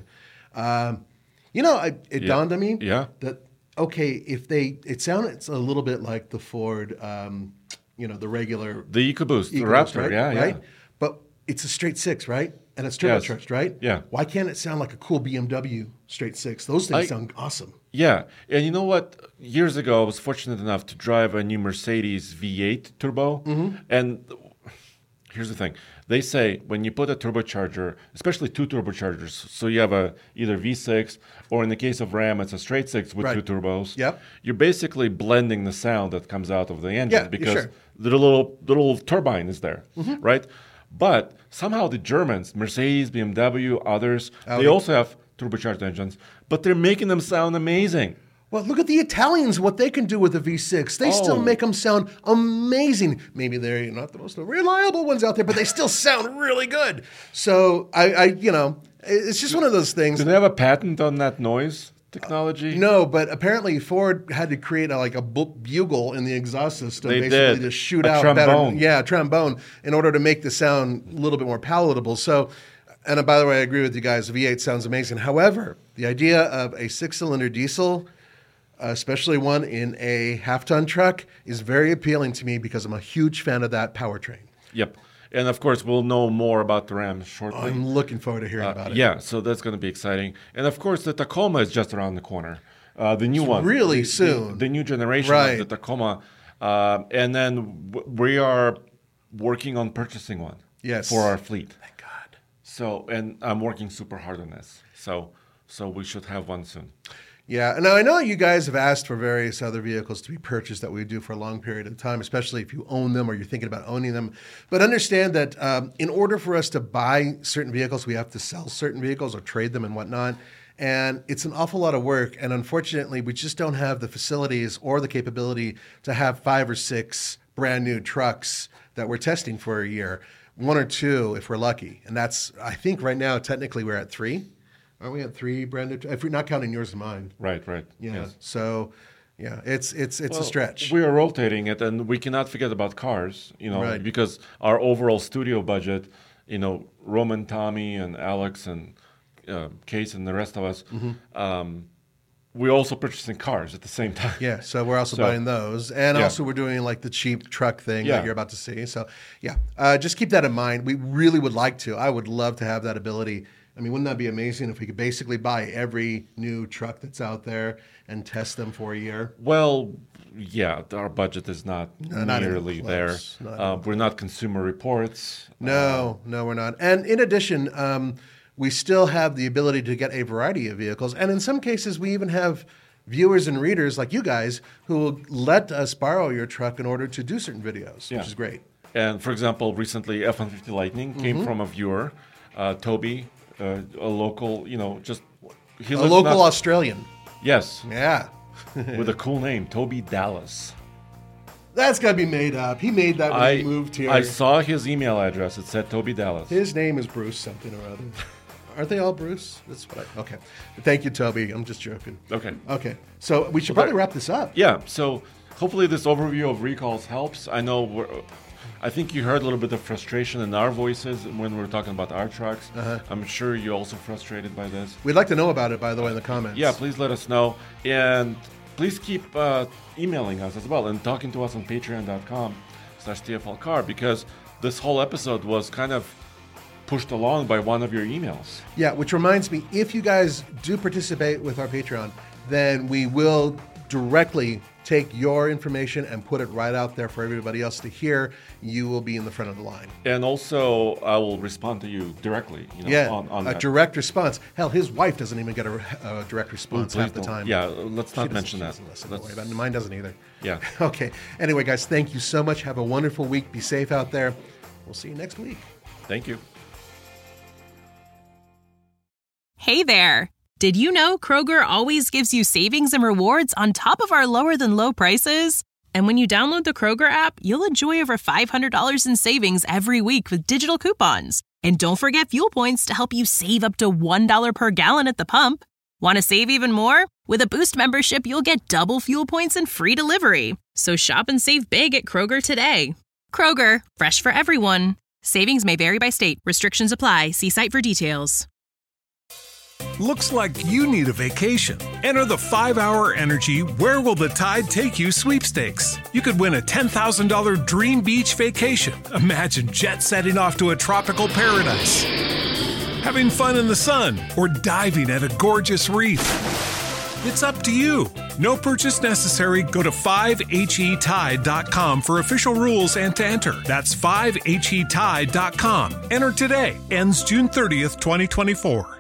It dawned on me that, okay, it sounded a little bit like the Ford, the regular... The EcoBoost, the Raptor, right? But it's a straight 6, right? And it's turbocharged, right? Yeah. Why can't it sound like a cool BMW straight 6? Those things sound awesome. Yeah. And you know what? Years ago, I was fortunate enough to drive a new Mercedes V8 turbo. Mm-hmm. And here's the thing. They say when you put a turbocharger, especially 2 turbochargers, so you have either V6 or in the case of Ram, it's a straight 6 with 2 turbos. Yep. You're basically blending the sound that comes out of the engine because sure. the little turbine is there, right? But somehow the Germans, Mercedes, BMW, others, they also have turbocharged engines, but they're making them sound amazing. Well, look at the Italians, what they can do with the V6. They still make them sound amazing. Maybe they're not the most reliable ones out there, but they still sound really good. So, it's just one of those things. Do they have a patent on that noise technology? No, but apparently Ford had to create a bugle in the exhaust system, basically to shoot out trombone. better. Yeah, trombone, in order to make the sound a little bit more palatable. So, and by the way, I agree with you guys. The V8 sounds amazing. However, the idea of a 6-cylinder diesel, especially one in a half-ton truck, is very appealing to me because I'm a huge fan of that powertrain. Yep. And, of course, we'll know more about the Ram shortly. I'm looking forward to hearing about it. Yeah, so that's going to be exciting. And, of course, the Tacoma is just around the corner. The new one. Really soon. The new generation of the Tacoma. And then we are working on purchasing one for our fleet. Thank God. So, and I'm working super hard on this. So we should have one soon. Yeah, now I know you guys have asked for various other vehicles to be purchased that we do for a long period of time, especially if you own them or you're thinking about owning them. But understand that in order for us to buy certain vehicles, we have to sell certain vehicles or trade them and whatnot. And it's an awful lot of work. And unfortunately, we just don't have the facilities or the capability to have 5 or 6 brand new trucks that we're testing for a year. 1 or 2 if we're lucky. And that's, I think right now, technically we're at 3. Aren't we at 3 brand new? If we're not counting yours and mine. Right. Yeah. Yes. So, yeah, it's a stretch. We are rotating it, and we cannot forget about cars, because our overall studio budget, Roman, Tommy, and Alex, and Case, and the rest of us, we're also purchasing cars at the same time. Yeah, so we're also buying those. And also we're doing like the cheap truck thing that you're about to see. So, just keep that in mind. We really would like to. I would love to have that ability. I mean, wouldn't that be amazing if we could basically buy every new truck that's out there and test them for a year? Well, yeah, our budget is not nearly there. We're not Consumer Reports. No, we're not. And in addition, we still have the ability to get a variety of vehicles. And in some cases, we even have viewers and readers like you guys who will let us borrow your truck in order to do certain videos, which is great. And for example, recently F-150 Lightning came from a viewer, Toby, a local, he lives Australian. Yes. Yeah. With a cool name, Toby Dallas. That's got to be made up. He made that when he moved here. I saw his email address. It said Toby Dallas. His name is Bruce something or other. Aren't they all Bruce? That's what okay. Thank you, Toby. I'm just joking. Okay. So we should probably wrap this up. Yeah. So hopefully this overview of recalls helps. I think you heard a little bit of frustration in our voices when we were talking about our trucks. I'm sure you're also frustrated by this. We'd like to know about it, by the way, in the comments. Yeah, please let us know. And please keep emailing us as well and talking to us on patreon.com/TFLcar, because this whole episode was kind of pushed along by one of your emails. Yeah, which reminds me, if you guys do participate with our Patreon, then we will directly take your information and put it right out there for everybody else to hear. You will be in the front of the line. And also, I will respond to you directly. On a direct response. Hell, his wife doesn't even get a direct response half the time. Yeah, let's not mention that. Mine doesn't either. Yeah. Okay. Anyway, guys, thank you so much. Have a wonderful week. Be safe out there. We'll see you next week. Thank you. Hey there. Did you know Kroger always gives you savings and rewards on top of our lower than low prices? And when you download the Kroger app, you'll enjoy over $500 in savings every week with digital coupons. And don't forget fuel points to help you save up to $1 per gallon at the pump. Want to save even more? With a Boost membership, you'll get double fuel points and free delivery. So shop and save big at Kroger today. Kroger, fresh for everyone. Savings may vary by state. Restrictions apply. See site for details. Looks like you need a vacation. Enter the 5-Hour Energy Where Will the Tide Take You sweepstakes. You could win a $10,000 dream beach vacation. Imagine jet setting off to a tropical paradise, having fun in the sun, or diving at a gorgeous reef. It's up to you. No purchase necessary. Go to 5HETide.com for official rules and to enter. That's 5HETide.com. Enter today. Ends June 30th, 2024.